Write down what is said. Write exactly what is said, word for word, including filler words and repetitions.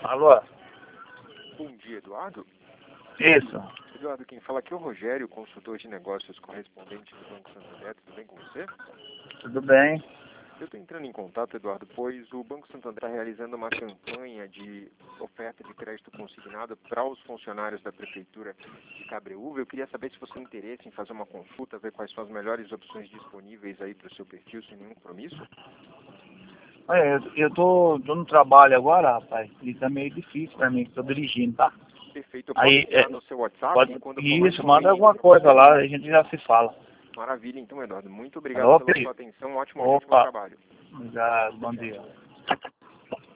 Alô? Bom dia, Eduardo. Isso. Eduardo, quem fala aqui é o Rogério, consultor de negócios correspondente do Banco Santander. Tudo bem com você? Tudo bem? Eu estou entrando em contato, Eduardo, pois o Banco Santander está realizando uma campanha de oferta de crédito consignado para os funcionários da Prefeitura de Cabreúva. Eu queria saber se você tem interesse em fazer uma consulta, ver quais são as melhores opções disponíveis aí para o seu perfil, sem nenhum compromisso. Olha, eu, eu tô, tô no trabalho agora, rapaz, e tá meio difícil pra mim, tô dirigindo, tá? Perfeito. Eu posso Aí, entrar é, no seu WhatsApp pode, quando for mais isso, manda conveniente alguma para coisa você? lá, a gente já se fala. Maravilha, então, Eduardo. Muito obrigado Alô, pela Pedro? sua atenção. Um ótimo, ótimo Opa, trabalho. obrigado, bom dia.